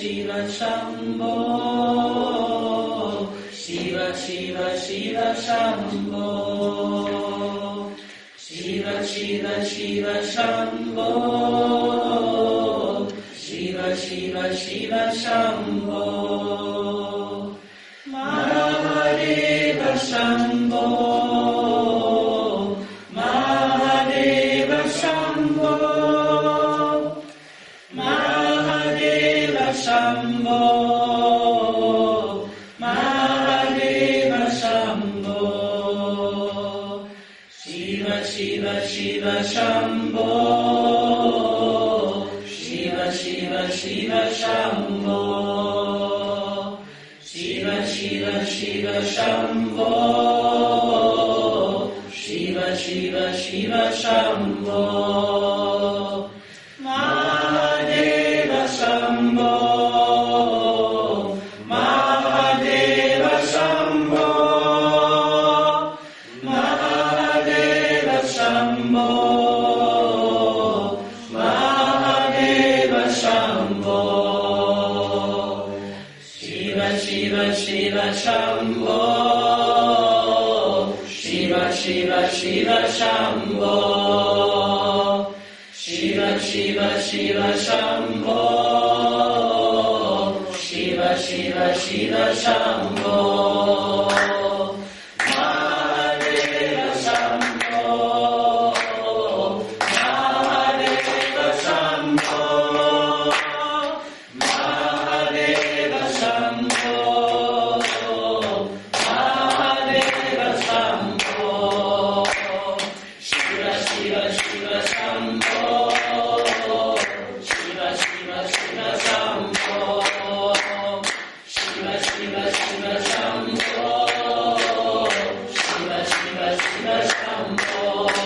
Shiva Shambho, Shiva Shiva Shiva Shambho, Shiva Shiva Shiva Shambho, Shiva Shiva Shiva Shambho, Mahadeva Shambho, Mahadeva Shambho, Mahadeva Shambho, Mahadeva Shambho, Shiva Shiva Shiva Shambho, Shiva Shiva Shiva Shambho, Shiva Shiva Shiva Shambho, Shiva Shiva Shiva Shambho, Mahadeva Shambho, Mahadeva Shambho, Mahadeva Shambho, Mahadeva Shambho, Shiva Shiva Shiva Shambho, Shiva Shiva Shiva Shambho, Shiva Shiva Shiva Shambho, Shiva Shiva Shiva Shambho, Mahadeva Shambho, Mahadeva Shambho, Mahadeva Shambho, Mahadeva Shambho, Shiva Shiva Shiva Shambho, Shiva Shiva Shiva Shambho, Shiva Shiva Shiva Shambho, Shiva Shiva Shiva Shambho,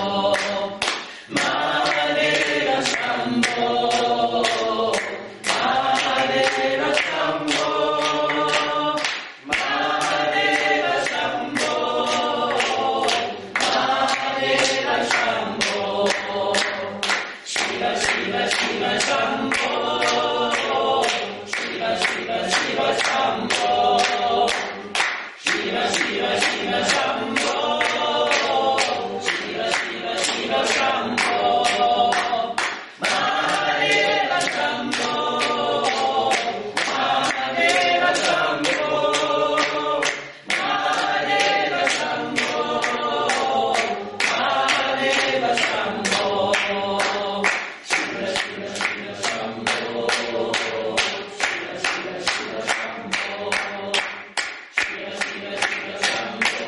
Mahadeva Shambho, Mahadeva Shambho, Mahadeva Shambho, Mahadeva Shambho, Shiva Shiva Shiva Shambho, Shiva Shiva Shiva Shambho, Shiva Shiva Shiva Shambho, Shiva Shiva Shiva Shambho, Mahadeva Shambho, Mahadeva Shambho, Mahadeva Shambho, Mahadeva Shambho, Shiva Shiva Shiva Shambho, Shiva Shiva Shiva Shambho, Shiva Shiva Shiva Shambho,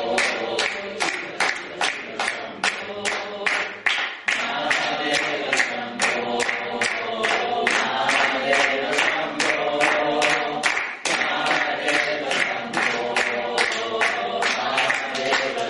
Mahadeva Shambho, Mahadeva Shambho, Mahadeva Shambho, Mahadeva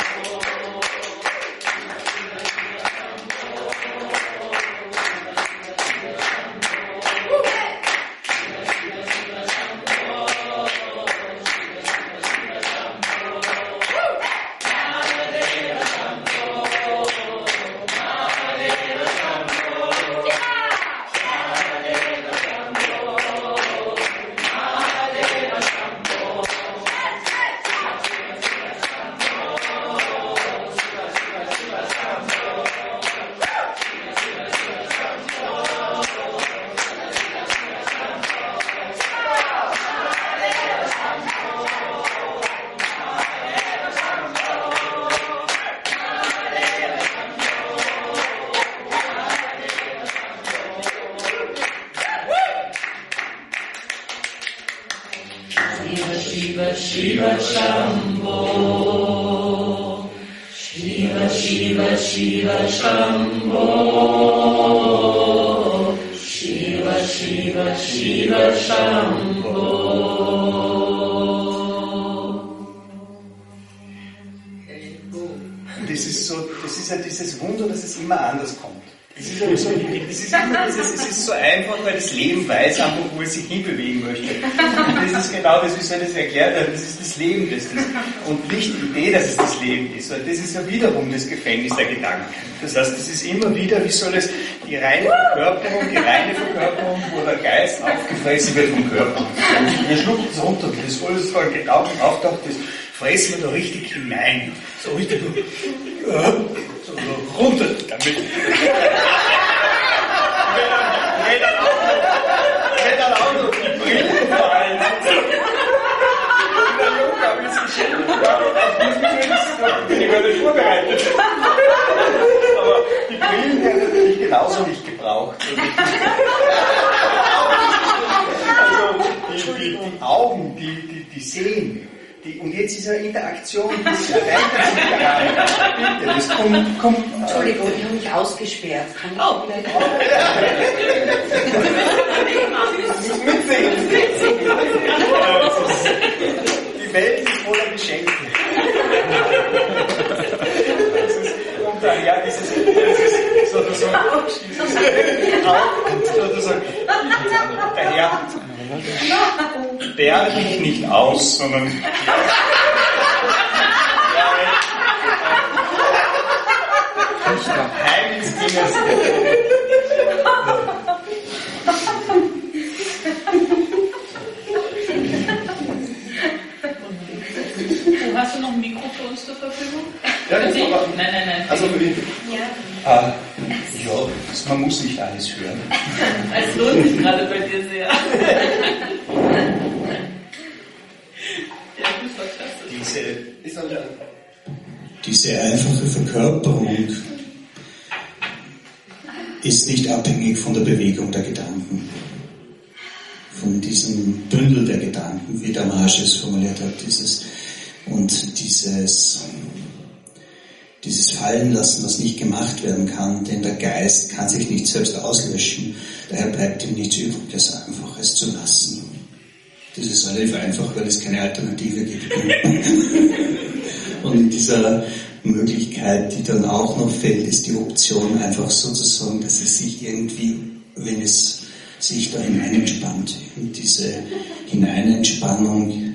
Shiva Shiva Shambho, Shiva Shiva Shiva Shambho, Shiva Shiva Shiva Shambho. Das ist ja dieses Wunder, dass es immer anders kommt. Es ist aber so, es ist so einfach, weil das Leben weiß einfach, wo es sich hinbewegen möchte. Und das ist genau das, wie soll ich das erklärt haben, das ist das Leben, und nicht die Idee, dass es das Leben ist, weil das ist ja wiederum das Gefängnis der Gedanken. Das heißt, das ist immer wieder, wie soll es, die reine Verkörperung, wo der Geist aufgefressen wird vom Körper. Und wir schlucken es runter, wie das alles vor Gedanken auftaucht, das fressen wir da richtig hinein. So richtig, so runter damit. Wenn dann auch noch die Brille fallen. Der Junge habe ich es geschenkt. Auf bin ich gar nicht vorbereitet. Aber die Brillen werden natürlich genauso nicht gebraucht. Also die Augen, die sehen. Und jetzt ist eine Interaktion, das erweitert sich gerade. Bitte, das kommt. Entschuldigung, ich habe mich ausgesperrt. Kann ich vielleicht Die Welt ist voller Geschenke. Und daher dieses sozusagen, daher sperr dich nicht aus, sondern heimliches Dinges. Hast du noch ein Mikro für uns zur Verfügung? Ja, das aber, nein. Also, Ja. Ja, man muss nicht alles hören. Es lohnt sich gerade bei dir sehr. Ja, das war klasse. Diese einfache Verkörperung ist nicht abhängig von der Bewegung der Gedanken, von diesem Bündel der Gedanken, wie der Marsch es formuliert hat, dieses Fallenlassen, was nicht gemacht werden kann, denn der Geist kann sich nicht selbst auslöschen, daher bleibt ihm nichts übrig, als einfach es zu lassen. Das ist relativ einfach, weil es keine Alternative gibt. Und in dieser Möglichkeit, die dann auch noch fällt, ist die Option einfach sozusagen, dass es sich irgendwie, wenn es sich da hineinentspannt, in diese Hineinentspannung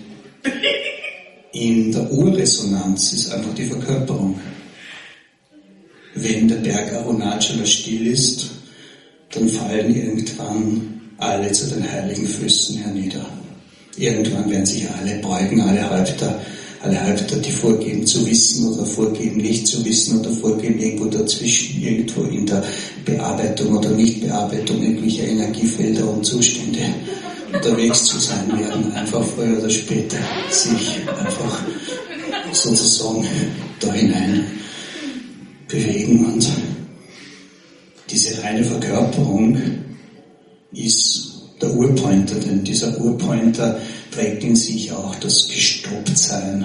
in der Urresonanz ist einfach die Verkörperung. Wenn der Berg Arunachala still ist, dann fallen irgendwann alle zu den heiligen Füßen hernieder. Irgendwann werden sich alle beugen, alle Häupter, die vorgeben zu wissen oder vorgeben nicht zu wissen oder vorgeben irgendwo dazwischen, irgendwo in der Bearbeitung oder Nichtbearbeitung irgendwelcher Energiefelder und Zustände unterwegs zu sein werden, einfach früher oder später sich einfach sozusagen da hinein bewegen. Und diese reine Verkörperung ist der Urpointer, denn dieser Urpointer trägt in sich auch das Gestopptsein.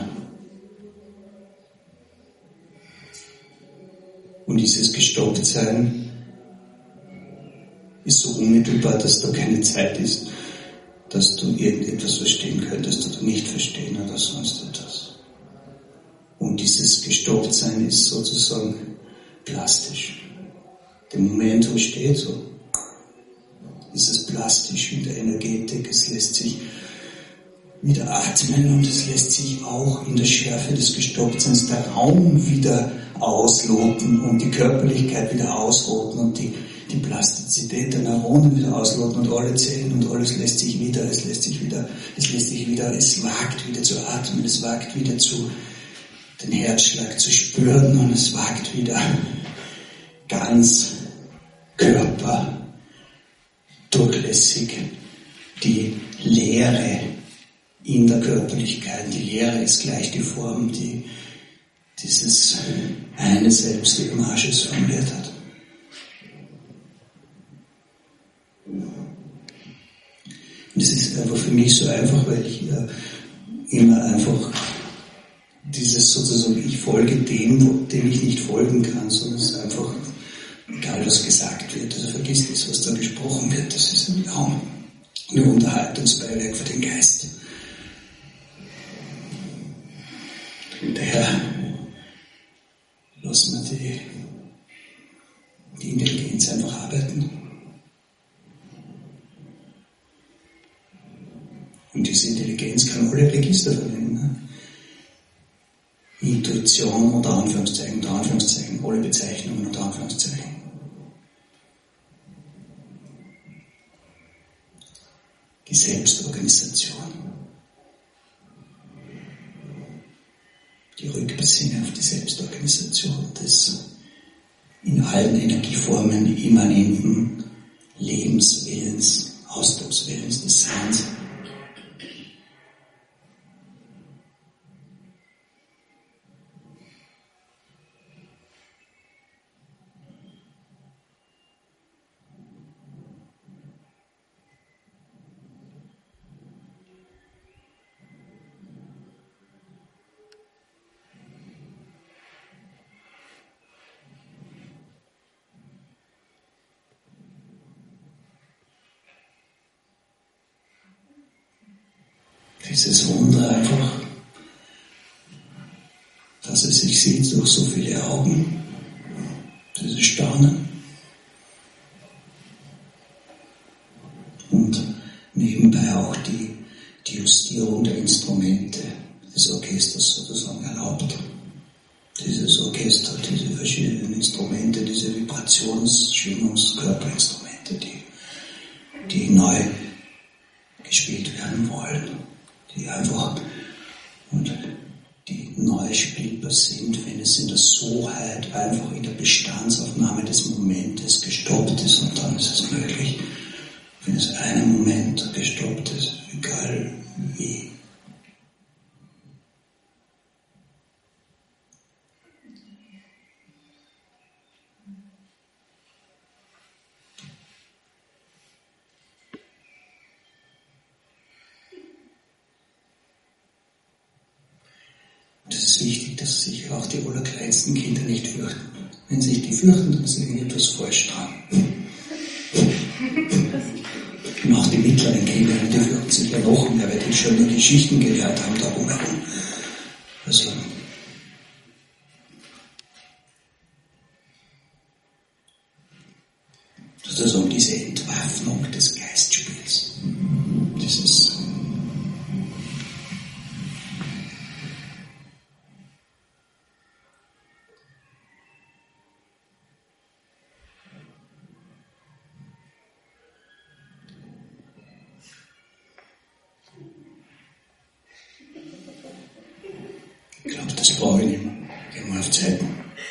Und dieses Gestopptsein ist so unmittelbar, dass da keine Zeit ist, dass du irgendetwas verstehen könntest oder nicht verstehen oder sonst etwas. Und dieses Gestopptsein ist sozusagen plastisch. Der Moment, wo es steht, so ist es plastisch in der Energetik, es lässt sich wieder atmen und es lässt sich auch in der Schärfe des Gestopptseins der Raum wieder ausloten und die Körperlichkeit wieder ausloten und die Plastizität der Neuronen wieder ausloten und alle Zellen und alles es wagt wieder zu atmen, es wagt wieder den Herzschlag zu spüren und es wagt wieder ganz Körper durchlässig die Leere in der Körperlichkeit. Die Leere ist gleich die Form, die dieses eine Selbst, wie Marsch es formuliert hat. Und es ist einfach für mich so einfach, weil ich immer einfach dieses sozusagen, ich folge dem ich nicht folgen kann, sondern es ist einfach, egal was gesagt wird, also vergiss das, was da gesprochen wird, das ist nur Unterhaltungsbeiwerk für den Geist. Und daher lassen wir die Intelligenz sie einfach arbeiten. Und diese Intelligenz kann alle Register verwenden. Ne? Intuition unter Anführungszeichen, alle Bezeichnungen unter Anführungszeichen. Die Selbstorganisation. Die Rückbesinnung auf die Selbstorganisation des in allen Energieformen immanenten Lebenswillens, Ausdruckswillens des Seins. Dieses Wunder einfach, dass es sich sieht durch so viele Augen, dieses Staunen. Und nebenbei auch die Justierung der Instrumente des Orchesters sozusagen erlaubt. Dieses Orchester, diese verschiedenen Instrumente, diese Vibrations-Schwingungs-Körperinstrumente, die neu gespielt werden wollen. Die einfach und die neu spielbar sind, wenn es in der Soheit einfach in der Bestandsaufnahme des Momentes gestoppt ist, und dann ist es möglich, wenn es einen Moment gestoppt ist, egal wie. Das ist wichtig, dass sich auch die allerkleinsten Kinder nicht fürchten. Wenn sich die fürchten, dann ist irgendetwas falsch dran. Und auch die mittleren Kinder, die fürchten sich ja noch mehr, weil die schon die Geschichten gelernt haben darum herum. Also, das ist um diese Entwaffnung des Geistspiels. Dieses Ich glaube, das brauche ich nicht mehr. Gehen wir auf Zeiten.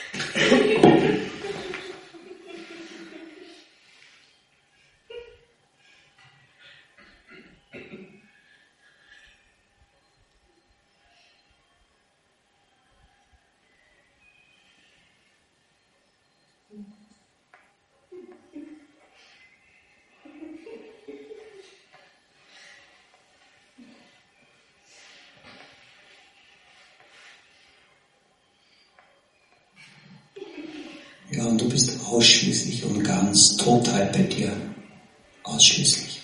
Ja, und du bist ausschließlich und ganz total bei dir. Ausschließlich.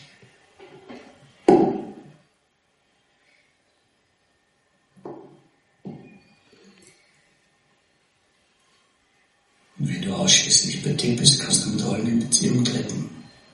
Und wenn du ausschließlich bei dir bist, kannst du mit allen in Beziehung treten.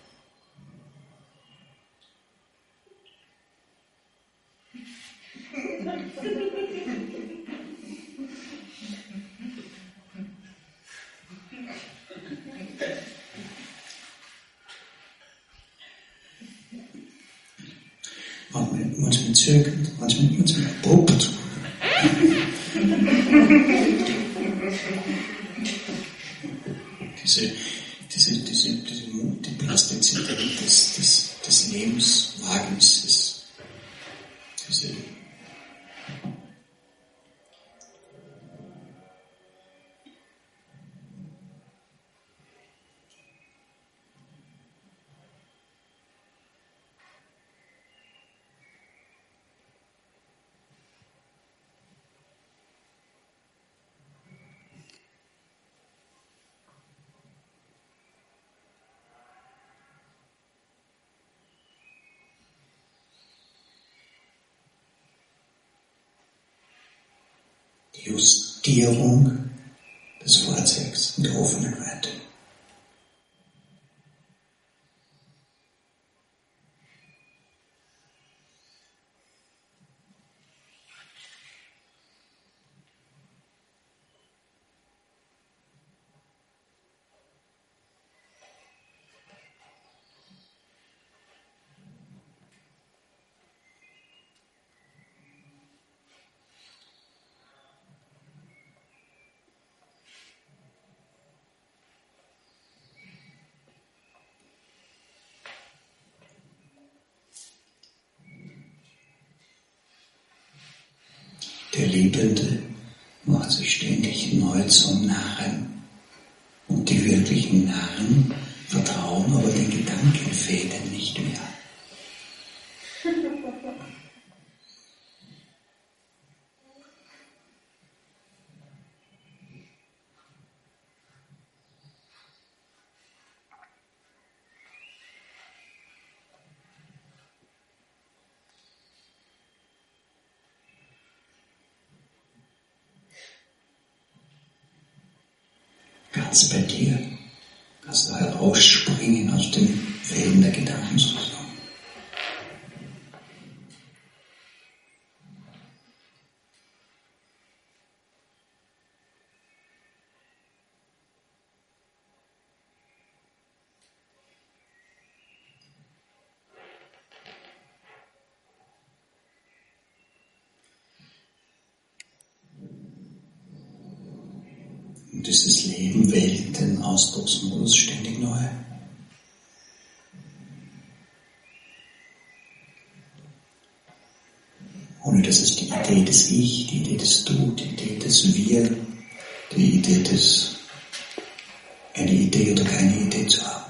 Manchmal zögernd, manchmal abrupt. Die Plastizität des Lebenswagnisses. Die Justierung des Fahrzeugs in der offenen Weite. Der Liebende macht sich ständig neu zum Narren. Und die wirklichen Narren vertrauen aber den Gedankenfäden nicht mehr. Ganz bei dir kannst du herausspringen aus den Fäden der Gedankensuche. Und dieses Leben wählt den Ausdrucksmodus ständig neu. Ohne dass es die Idee des Ich, die Idee des Du, die Idee des Wir, die Idee des eine Idee oder keine Idee zu haben.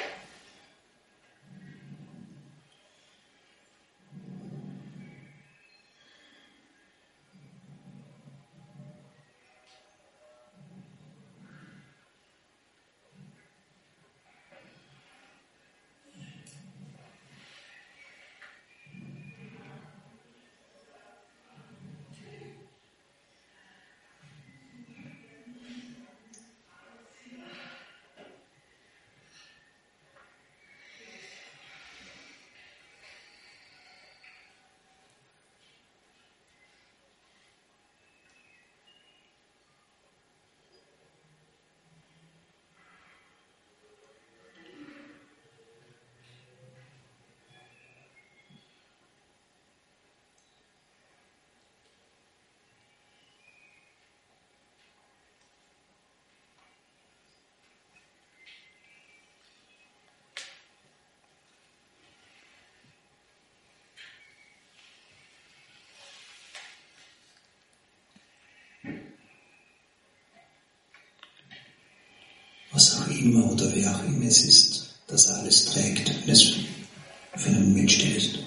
Was auch immer oder wer auch immer es ist, das alles trägt, wenn es für einen Moment still ist.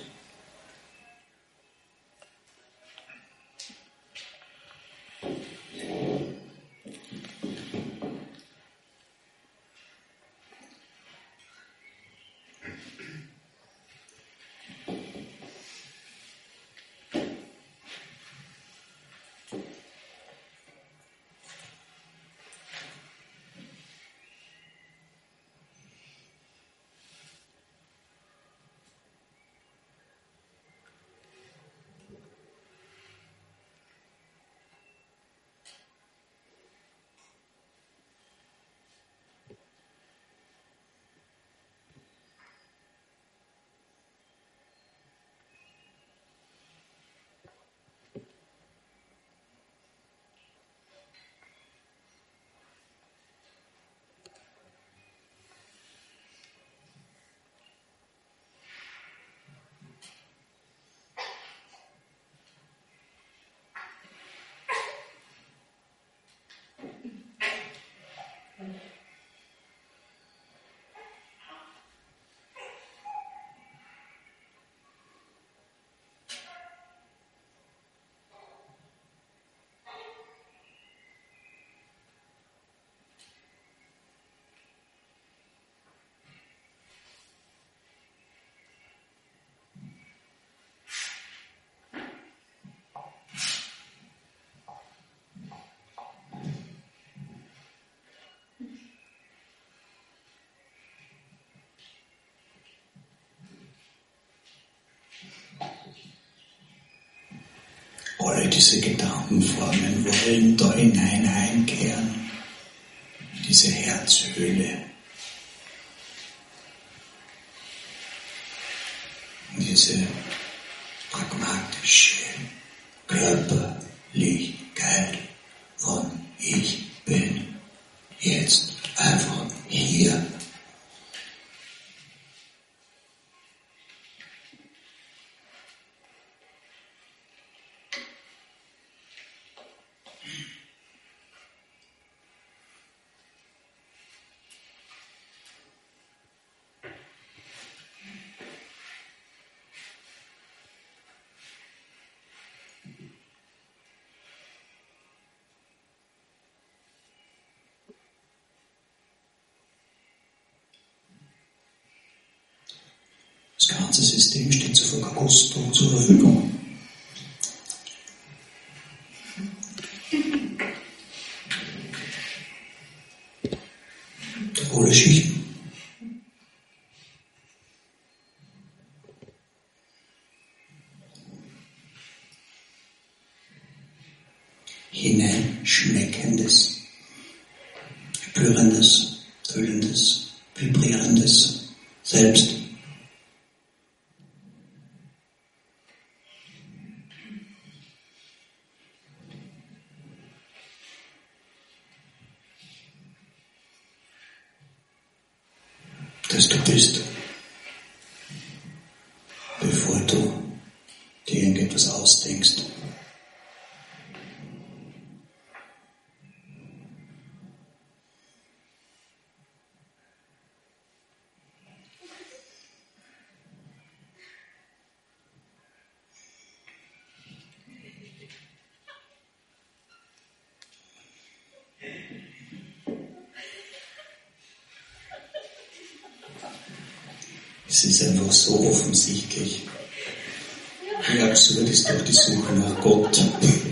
Alle diese Gedankenformen wollen da hinein einkehren, diese Herzhöhle, diese pragmatische Körperlichkeit von Ich bin jetzt einfach hier. Das ganze System steht sofort Gusto zur Verfügung. Alle Schichten. Hineinschmeckendes, spürendes, fühlendes, vibrierendes Selbst. Das du bist, bevor du dir irgendetwas ausdenkst. Es ist einfach so offensichtlich, wie absurd ist doch die Suche nach Gott.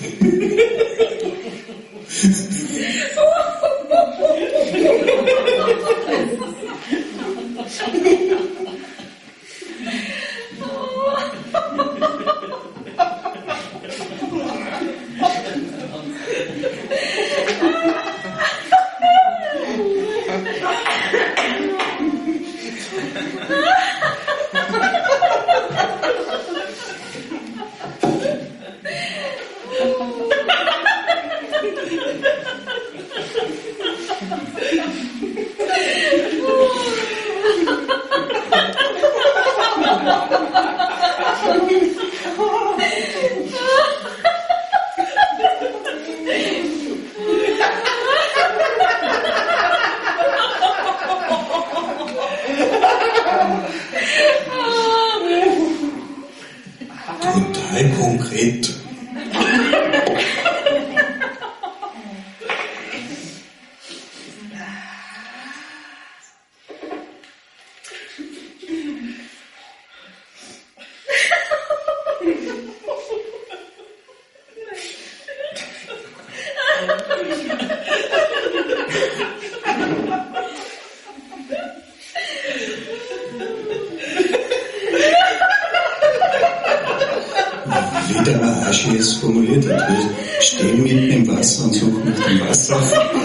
Total konkret. Wie der Maharishi es formuliert hat, wir stehen mitten im Wasser und suchen nach dem Wasser.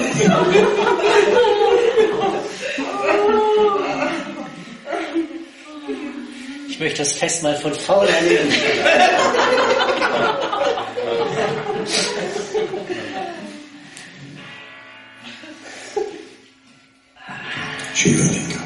Ich möchte das Fest mal von vorne erleben. Shivalinga.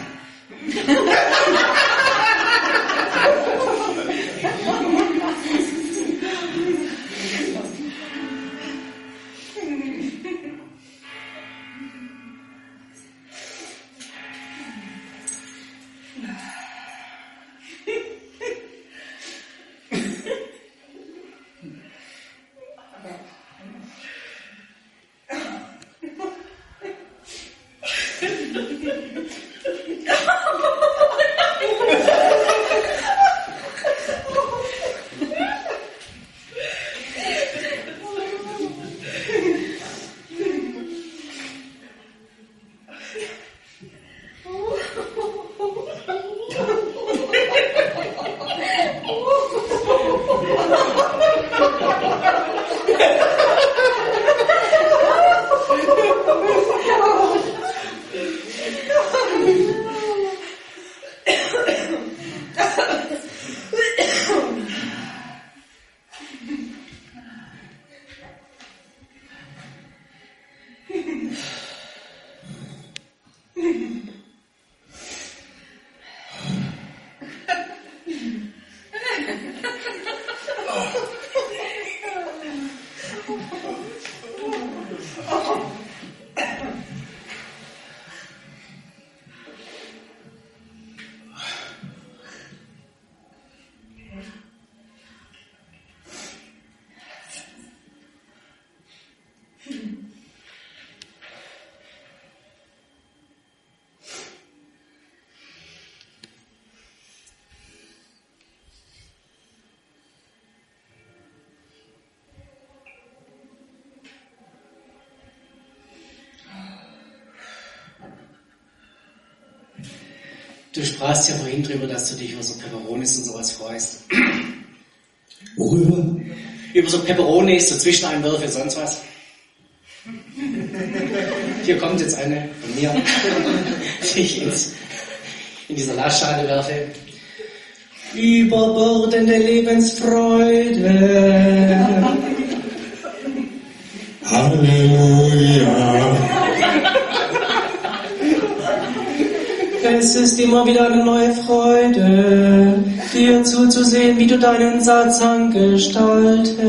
Du sprachst ja vorhin drüber, dass du dich über so Peperonis und sowas freust. Worüber? Über so Peperonis, so Zwischeneinwürfe, sonst was. Hier kommt jetzt eine von mir, die ich in dieser Glasschale werfe. Überbordende Lebensfreude. Halleluja. Es ist immer wieder eine neue Freude, dir zuzusehen, wie du deinen Satzang gestaltest.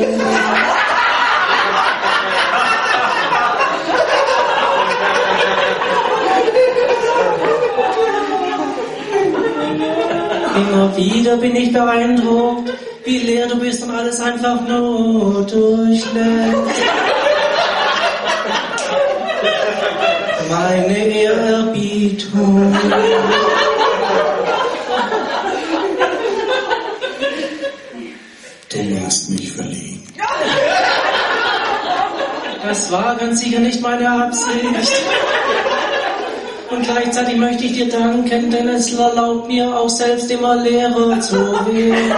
Immer wieder bin ich beeindruckt, wie leer du bist und alles einfach nur durchlässt. Meine Ehrerbietung. Du machst mich verlegen. Das war ganz sicher nicht meine Absicht. Und gleichzeitig möchte ich dir danken, denn es erlaubt mir auch selbst immer leerer zu werden.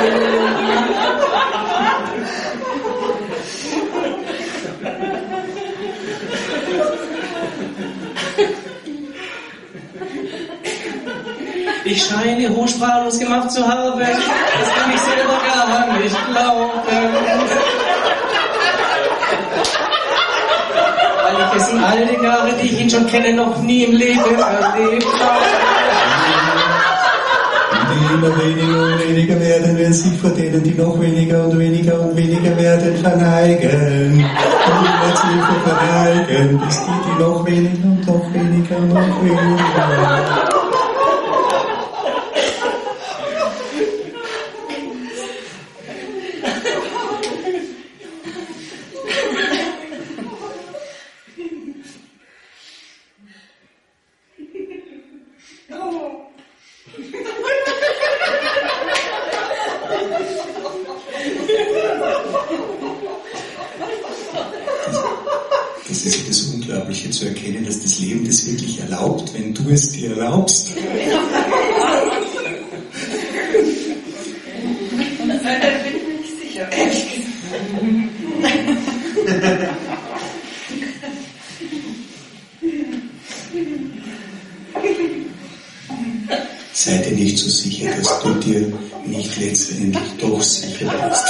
Ich scheine hochsprachlos gemacht zu haben, das kann ich selber gar nicht glauben. Weil ich dessen alte Jahre, die ich ihn schon kenne, noch nie im Leben erlebt habe. Die immer weniger und weniger werden, wenn sich vor denen, die noch weniger und weniger und weniger werden, verneigen. Und immer tiefer verneigen, bis die noch weniger und noch weniger und noch weniger. Das ist ja das Unglaubliche zu erkennen, dass das Leben das wirklich erlaubt, wenn du es dir erlaubst. Bin ich mir nicht sicher. Sei dir nicht so sicher, dass du dir nicht letztendlich doch sicher bist.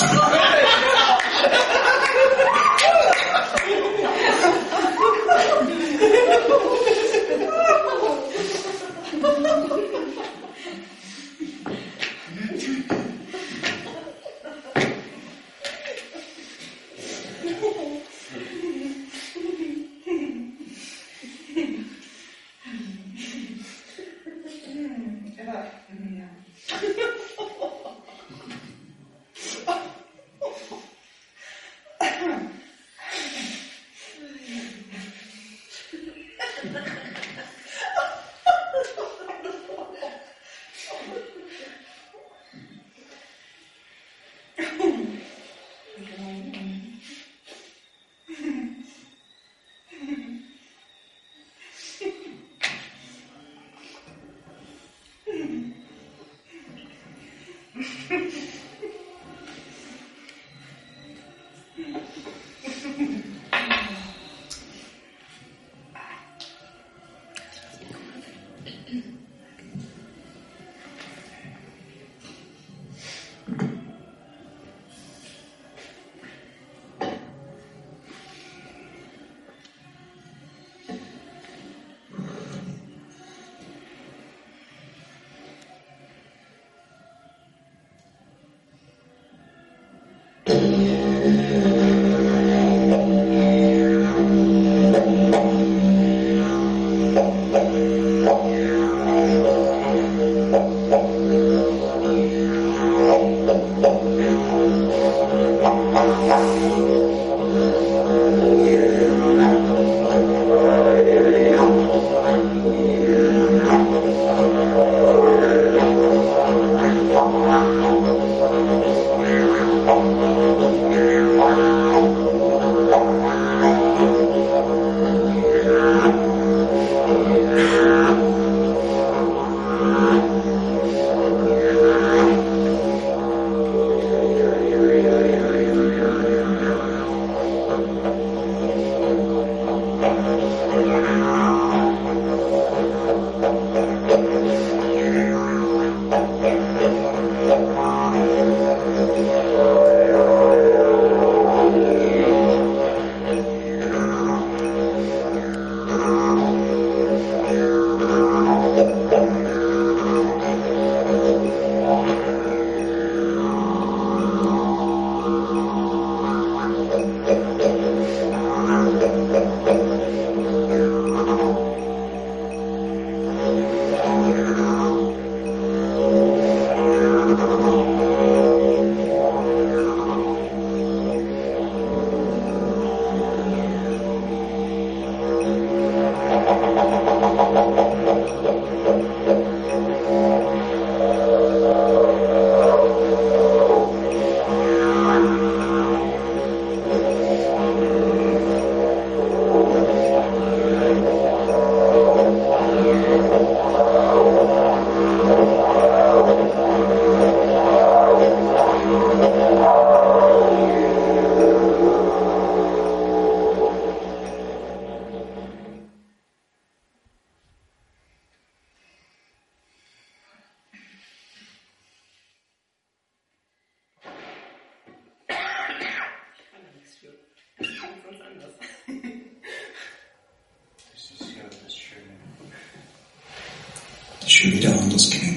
schon wieder anders klingt.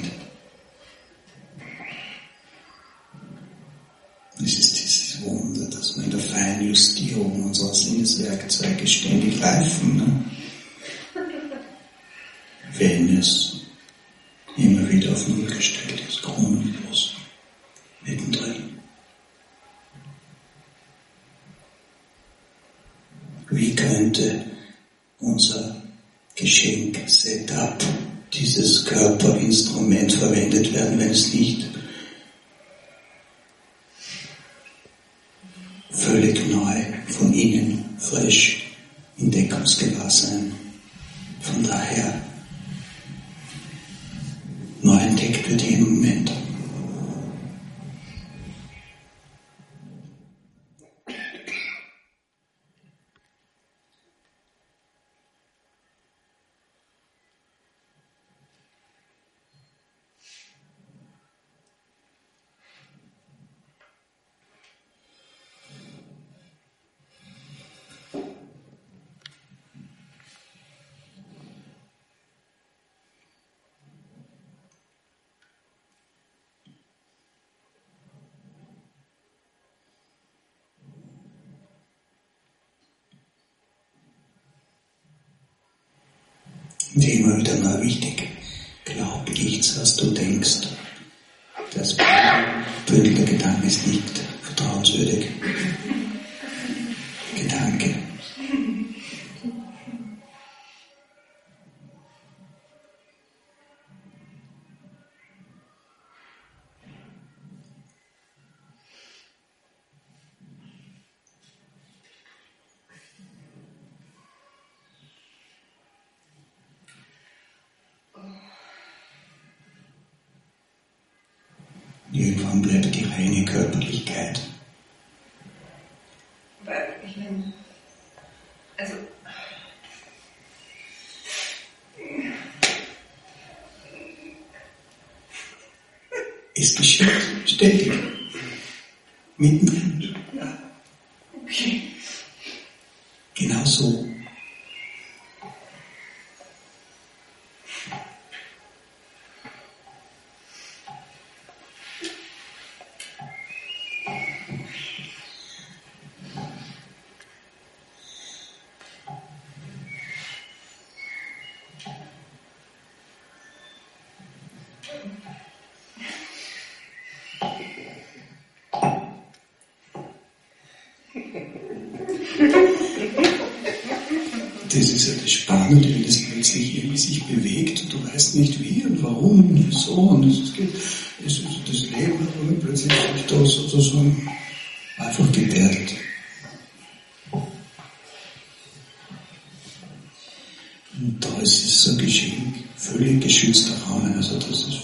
Es ist dieses Wunder, dass wir in der Feinjustierung unserer Sinneswerkzeuge ständig reifen, ne? Wenn es immer wieder auf Null gestellt ist, grundlos, mittendrin. Wie könnte unser Geschenk-Setup, dieses Körperinstrument verwendet werden, wenn es nicht völlig neu, von innen, frisch, entdeckungsgewahr sein. Von daher neu entdeckt wird jeden Moment. Und immer wieder mal wichtig, glaub nichts, was du denkst. Das Bündel der Gedanken ist nicht vertrauenswürdig. Gedanke. Irgendwann bleibt die reine Körperlichkeit. Weil, ich meine, also, Es geschieht ständig. Mittendrin. Ja. okay. Genau so. Das ist ja das Spannende, wenn das plötzlich irgendwie sich bewegt und du weißt nicht wie und warum und wieso und das Leben und plötzlich sich da sozusagen einfach gebärdet. Und da ist es so geschehen, völlig geschützter Raum, also das ist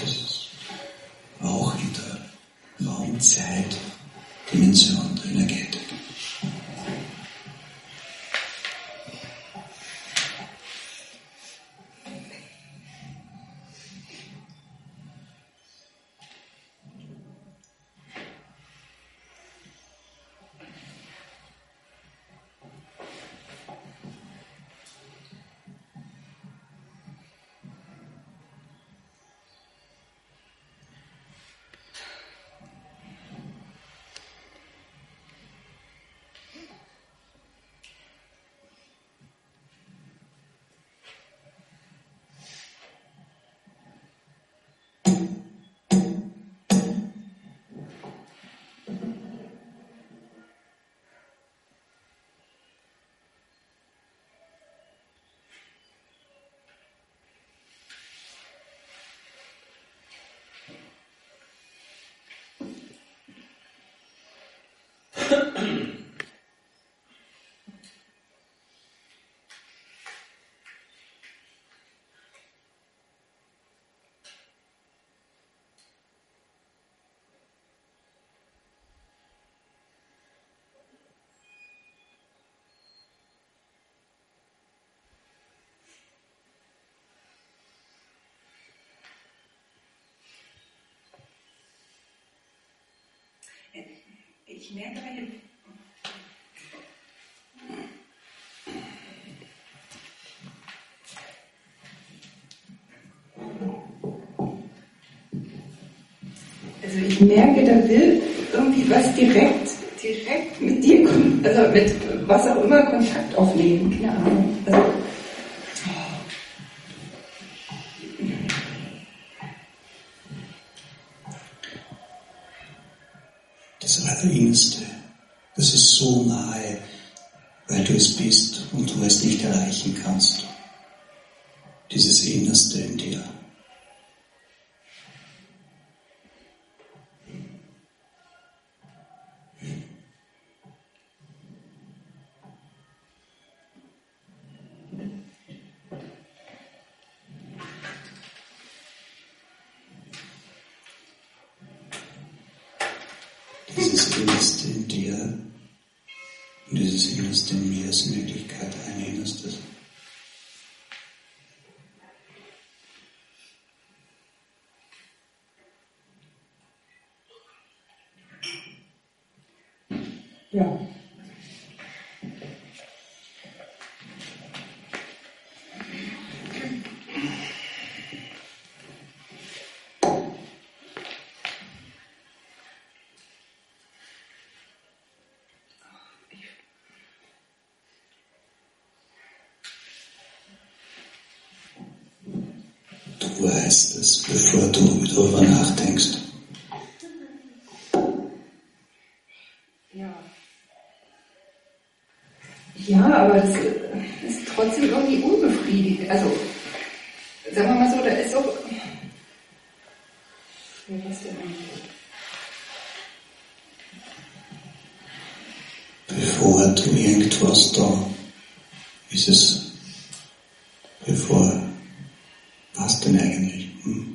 auch in der Raum-Zeit-Dimension der Energetik. Ich merke eine. Also ich merke, da will irgendwie was direkt mit dir, also mit was auch immer Kontakt aufnehmen, keine Ahnung. Also, das Allerinnerste, das ist so nahe, weil du es bist und du es nicht erreichen kannst. Dieses Innerste in dir. Dieses Innerste in dir und dieses Innerste in mir ist in Wirklichkeit ein Innerstes. ja. Du weißt es, bevor du darüber nachdenkst. Ja, aber das ist trotzdem irgendwie unbefriedigend. Also, sagen wir mal so, da ist auch... Ja, was denn eigentlich? Bevor du irgendwas da ist es, bevor, was denn eigentlich?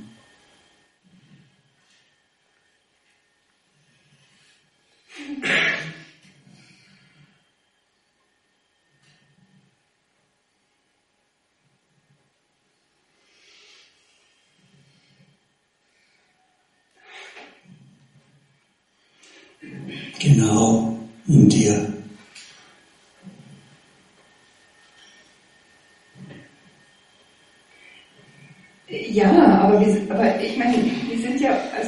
Genau in dir. Ja, aber ich meine, wir sind ja, also...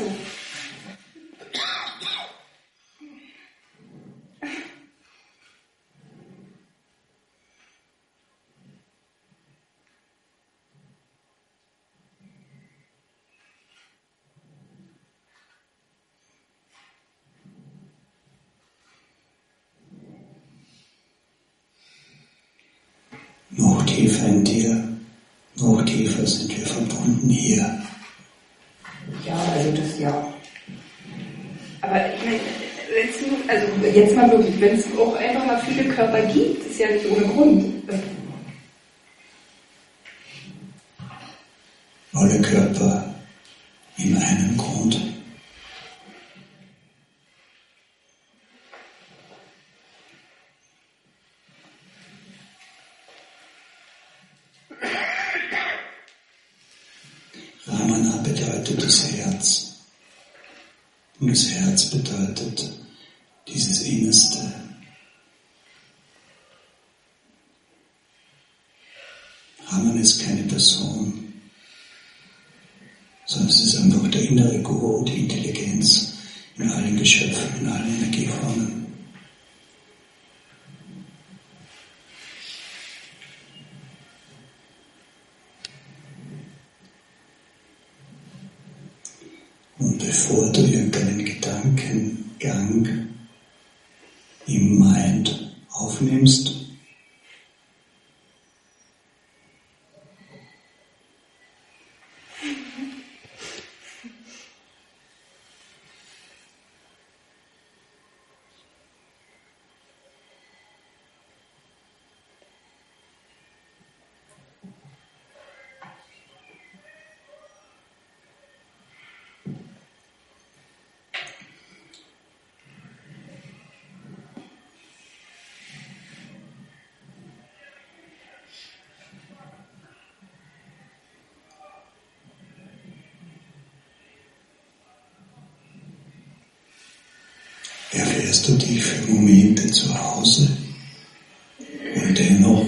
Noch tiefer in dir, noch tiefer sind wir verbunden hier. Ja, also das ja. Aber ich meine, jetzt mal wirklich, wenn es auch einfach mal viele Körper gibt, ist ja nicht ohne Grund. Alle Körper in einem Grund. Ramana bedeutet das Herz. Und das Herz bedeutet dieses Innerste. Ramana ist keine Person, sondern es ist einfach der innere Guru, die Intelligenz in allen Geschöpfen, in allen Energieformen. Und bevor du irgendeinen Gedankengang im Mind aufnimmst, erfährst du dich für Momente zu Hause und dennoch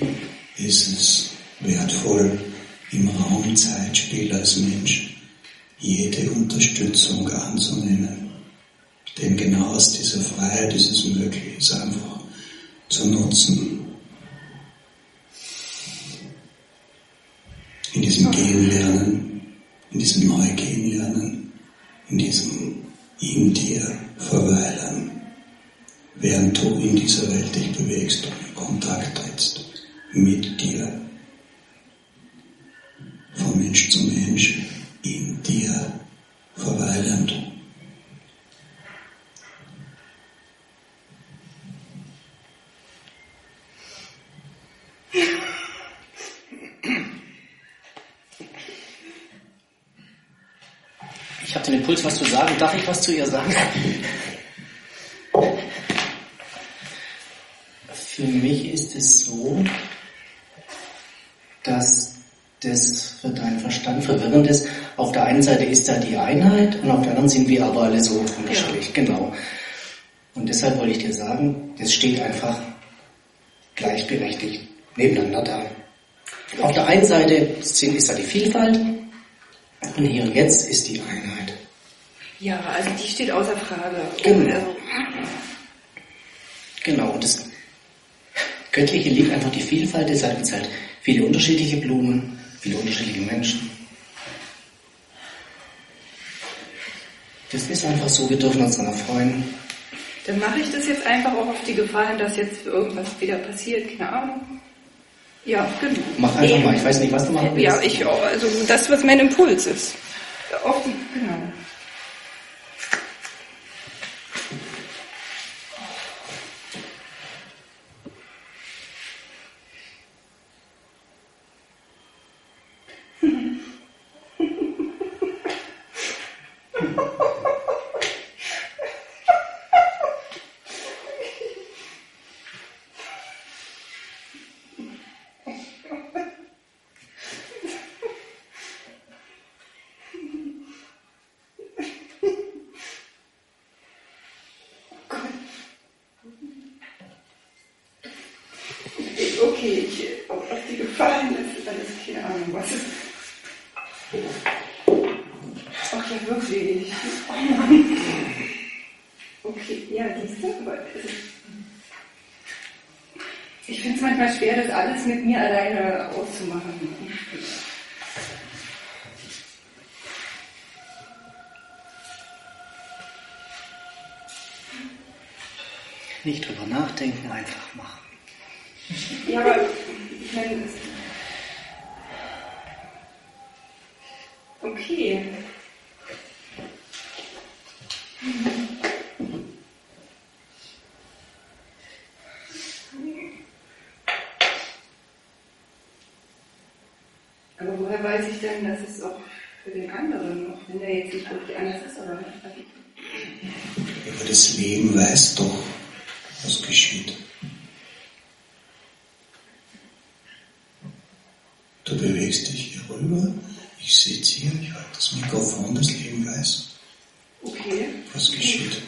ist es wertvoll, im Raum-Zeitspiel als Mensch jede Unterstützung anzunehmen. Denn genau aus dieser Freiheit ist es möglich, es einfach zu nutzen. In diesem Gehen lernen, in diesem Neugehen lernen, in diesem in dir verweilen, während du in dieser Welt dich bewegst und in Kontakt trittst mit dir, von Mensch zu Mensch, in dir verweilend. Ich habe den Impuls, was zu sagen. Darf ich was zu ihr sagen? Für mich ist es so, dass das für deinen Verstand verwirrend ist. Auf der einen Seite ist da die Einheit und auf der anderen sind wir aber alle so unterschiedlich. Ja. Genau. Und deshalb wollte ich dir sagen, das steht einfach gleichberechtigt nebeneinander da. Auf der einen Seite ist da die Vielfalt und hier und jetzt ist die Einheit. Ja, also die steht außer Frage. Genau. Genau, und das Göttliche liebt einfach die Vielfalt, deshalb gibt es halt viele unterschiedliche Blumen, viele unterschiedliche Menschen. Das ist einfach so, wir dürfen uns daran freuen. Dann mache ich das jetzt einfach auch auf die Gefahr hin, dass jetzt irgendwas wieder passiert, keine Ahnung. Ja, genau. Mach einfach mal, ich weiß nicht, was du machen willst. Ja, ich auch, also das, was mein Impuls ist. Auf die, genau. Okay, auf die gefallen ist alles, keine Ahnung, was ist. Ach ja, wirklich. Oh Mann. Okay, ja, siehst du, aber ich finde es manchmal schwer, das alles mit mir alleine auszumachen. Nicht drüber nachdenken, einfach machen. Ja, aber ich meine, okay. Aber woher weiß ich denn, dass es auch für den anderen, auch wenn der jetzt nicht wirklich anders ist, aber über das Leben weiß doch, was geschieht. Du bewegst dich hier rüber, ich sitze hier, ich halte das Mikrofon, das Leben weiß, okay. Was geschieht.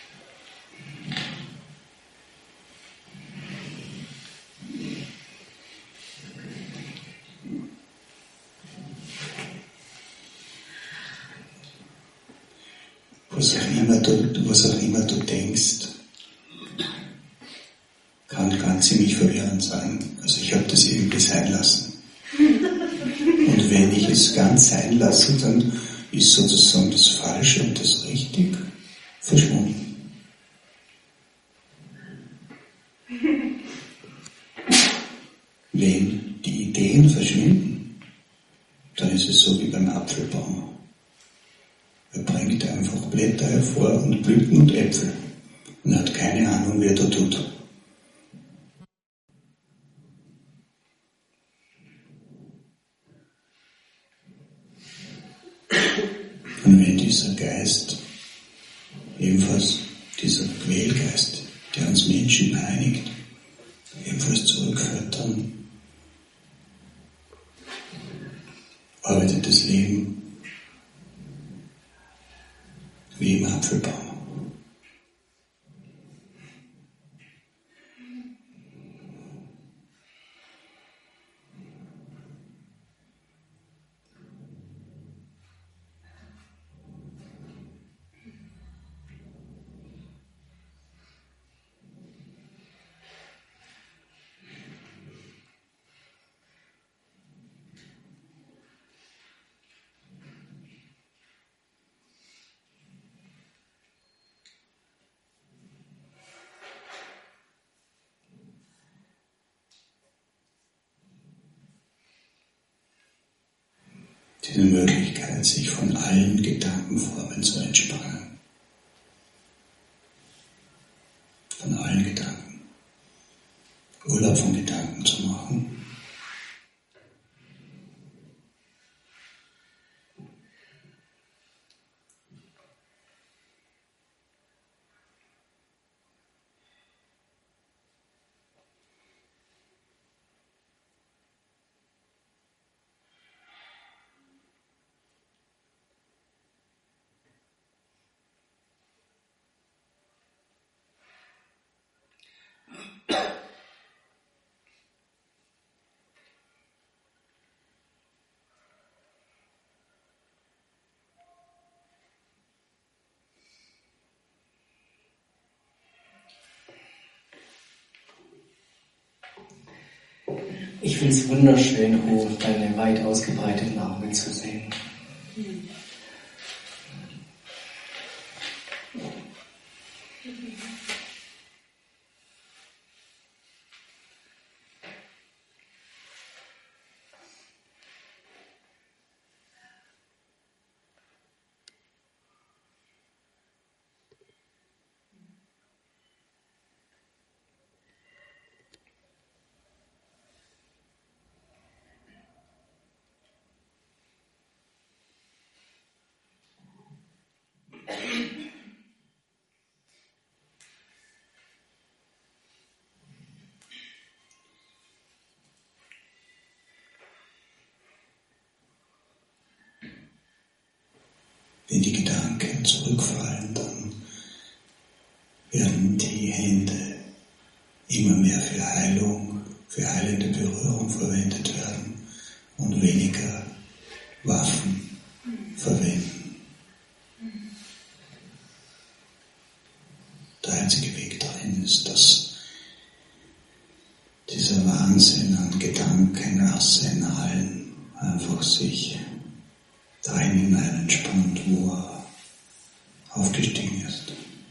Was auch immer du denkst, kann ziemlich verwirrend sein. Also ich habe das irgendwie sein lassen. Und wenn ich es ganz sein lasse, dann ist sozusagen das Falsche und das Richtig verschwunden. Wenn die Ideen verschwinden, dann ist es so wie beim Apfelbaum. Er bringt einfach Blätter hervor und Blüten und Äpfel und hat keine Ahnung, wer da tut. Und wenn dieser Geist, ebenfalls dieser Quälgeist, der uns Menschen peinigt, ebenfalls zurückführt, dann arbeitet das Leben wie im Apfelbaum. diese Möglichkeit, sich von allen Gedankenformen zu entspannen. Von allen Gedanken. Urlaub von Gedanken zu machen. Ich finde es wunderschön, Ruhe, deine weit ausgebreiteten Arme zu sehen. Wenn die Gedanken zurückfallen, dann werden die Hände immer mehr für Heilung, für heilende Berührung verwendet werden und weniger Waffen verwenden. Der einzige Weg dahin ist, dass dieser Wahnsinn an Gedankenarsenalen einfach sich dahin hinein entspannt, wo er aufgestiegen ist.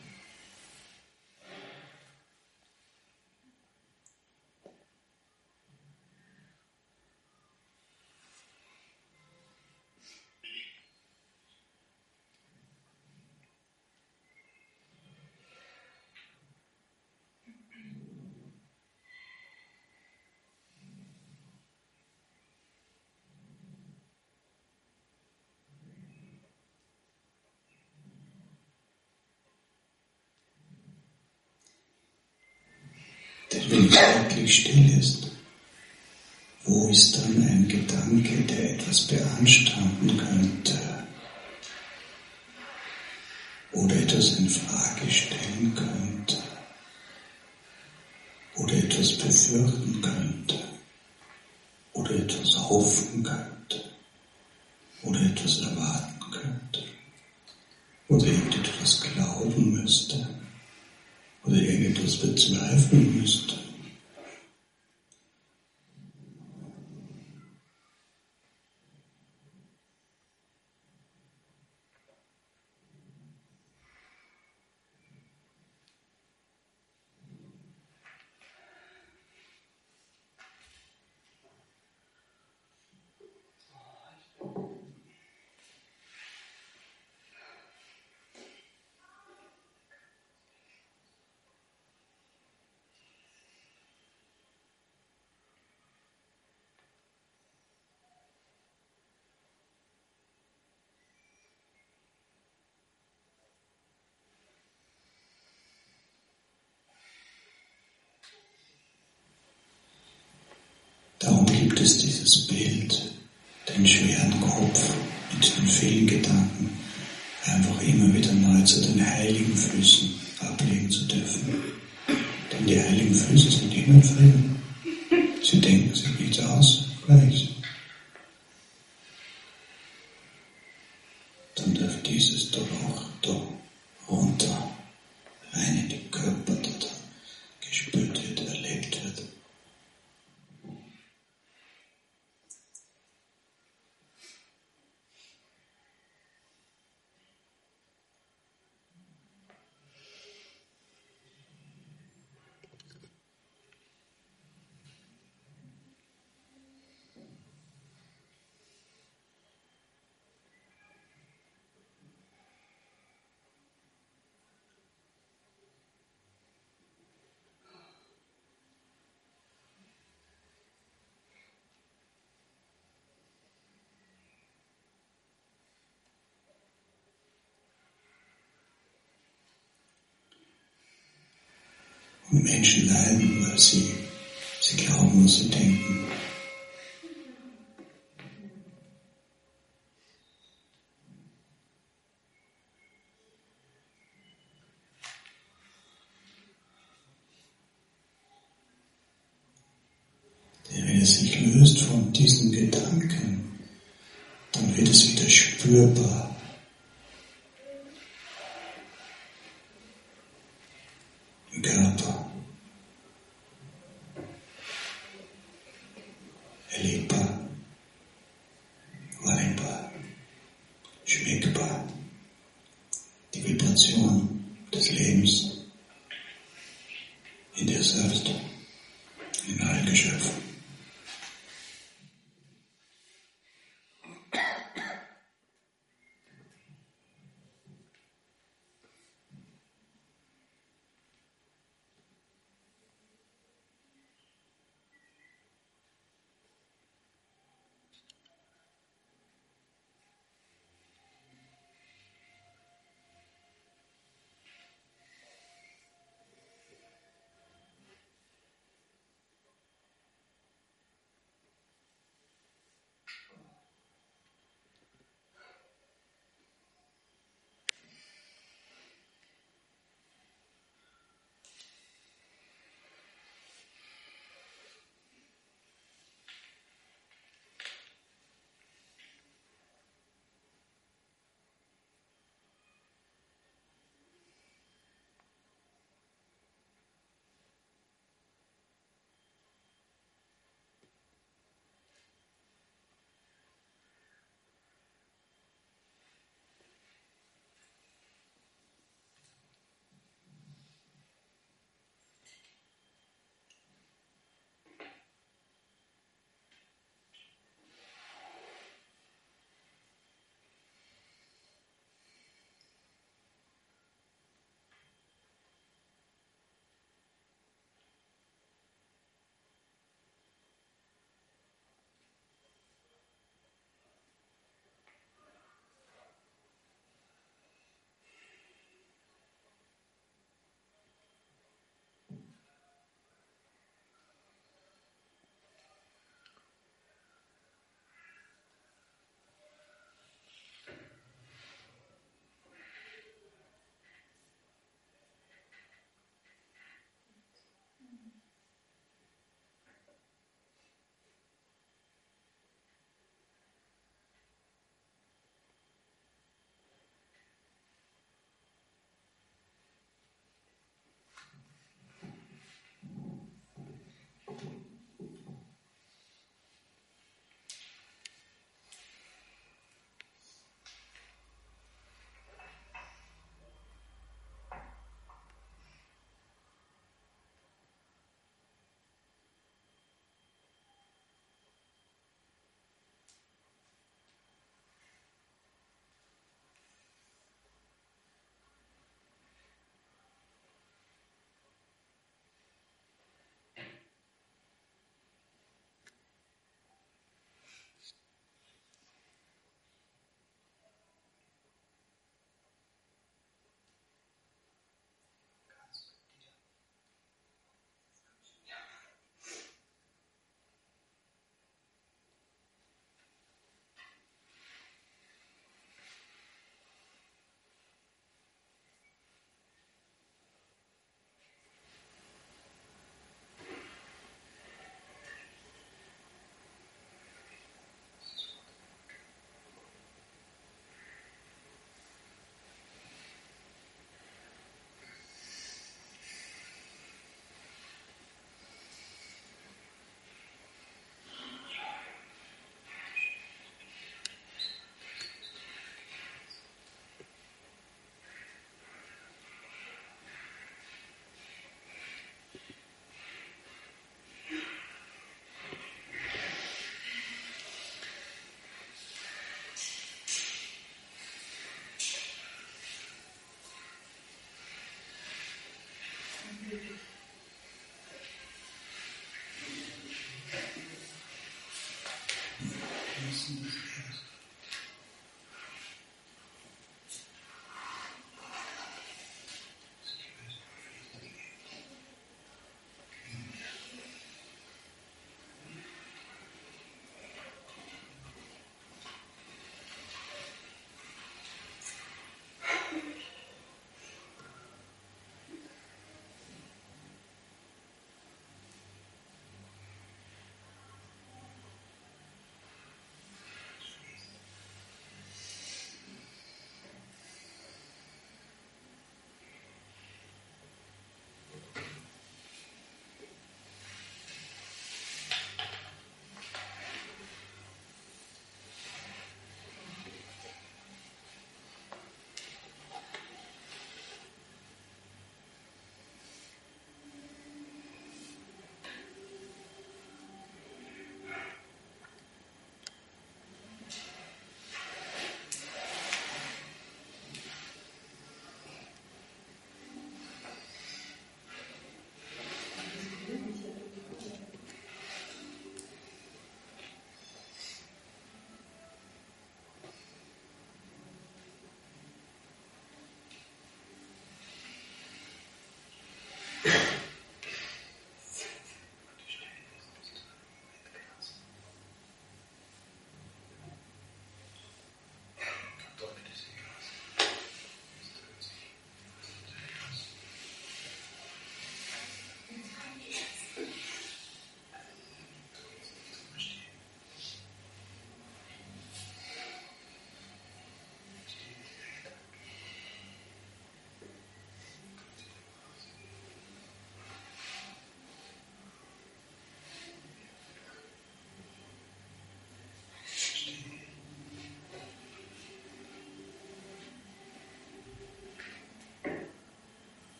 Denn wenn es wirklich still ist, wo ist dann ein Gedanke, der etwas beanstanden könnte oder etwas in Frage stellen könnte oder etwas befürchten könnte oder etwas hoffen könnte oder etwas erwarten könnte oder irgendetwas glauben müsste oder irgendetwas bezweifeln müsste. Darum gibt es dieses Bild, den schweren Kopf mit den vielen Gedanken, einfach immer wieder neu zu den heiligen Füßen ablegen zu dürfen. Denn die heiligen Füße sind immer in Frieden. Sie denken sich nichts aus, gleich. Dann darf dieses doch auch da runter rein in den Körper, der da gespürt wird, erlebt wird. Und Menschen leiden, weil sie glauben, was sie denken. Wenn es sich löst von diesen Gedanken, dann wird es wieder spürbar. Im Körper. Erlebbar. Wahrnehmbar. Schmeckbar. Die Vibration des Lebens in dir selbst, in allen Geschöpfen.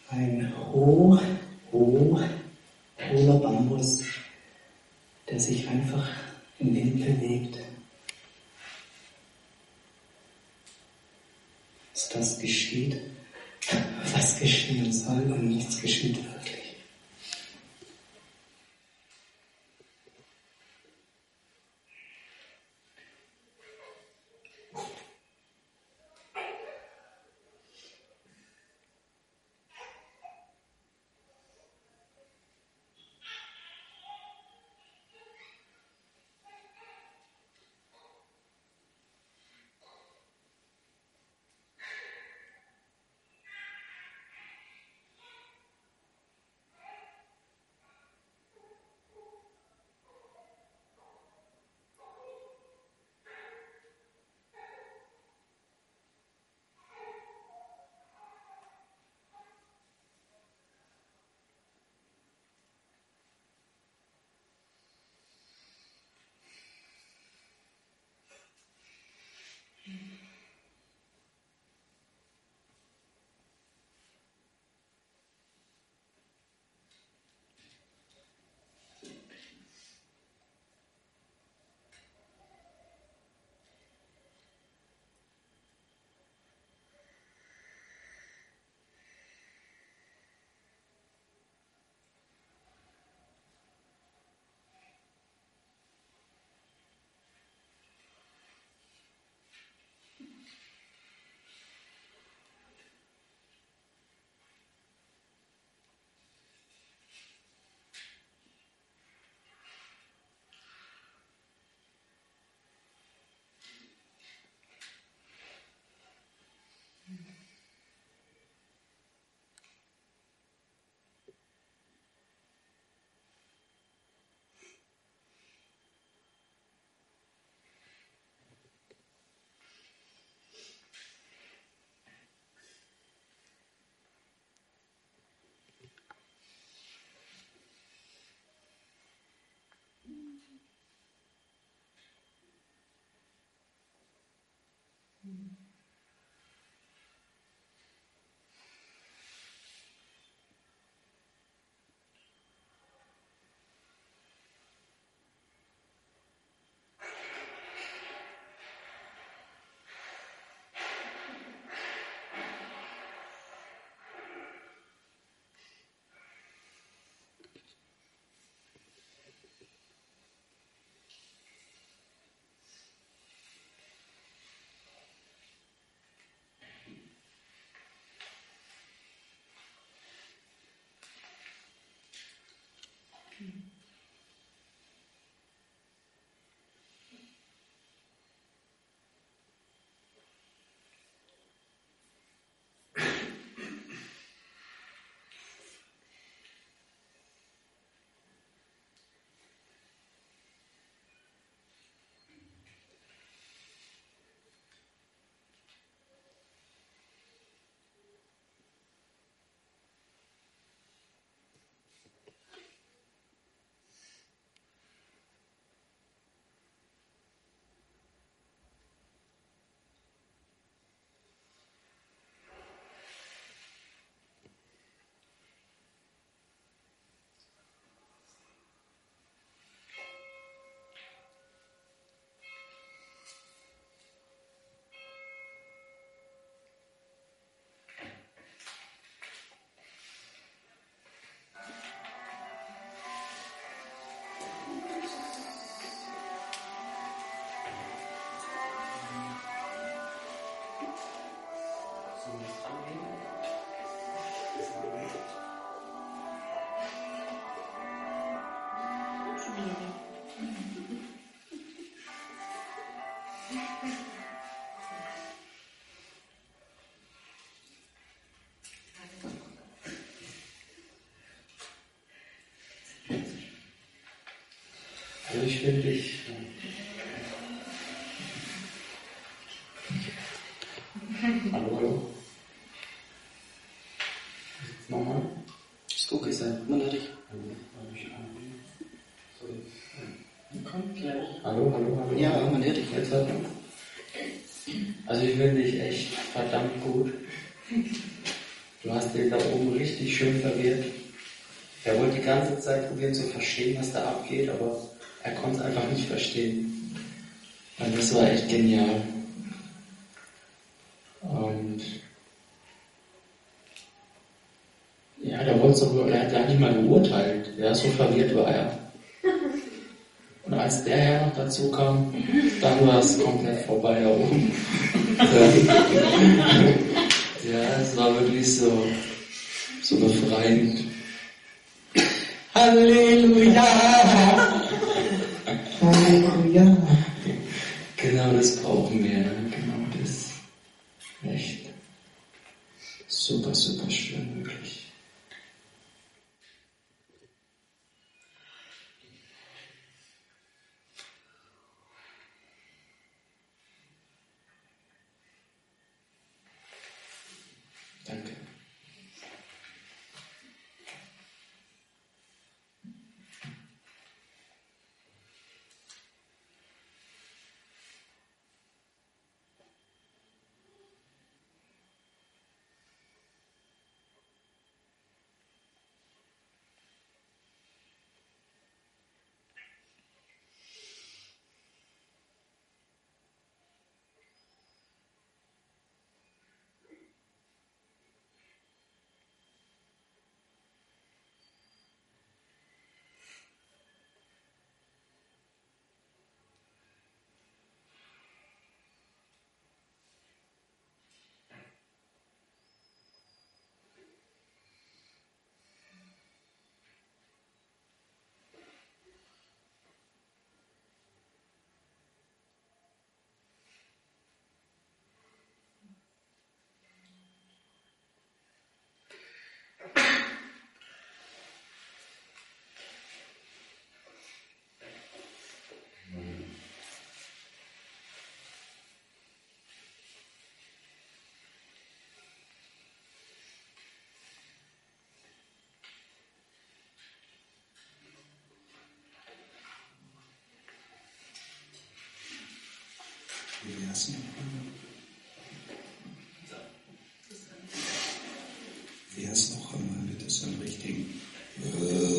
Ein hohler Bambus, der sich einfach im Wind bewegt. Dass das geschieht, was geschehen soll und nichts geschieht wirklich. Also ich will dich. Hallo. Nochmal. Ist gut gesagt, man hört dich. Kommt gleich. Hallo. Ja, man hört dich. Jetzt hört man. Also ich finde dich echt verdammt gut. Du hast den da oben richtig schön verwirrt. Er wollte die ganze Zeit probieren zu verstehen, was da abgeht, aber er konnte es einfach nicht verstehen. Und das war echt genial. Und ja, der hat nicht mal geurteilt. Ja, so verwirrt war er. Und als der Herr noch dazu kam, dann war es komplett vorbei da oben. Ja, es war wirklich so befreiend. Halleluja! Halleluja! Genau das brauchen wir, ne? Genau das. Echt. Super, super schön, wirklich. Danke. Wie wär's noch? Wär's noch einmal mit so einem richtigen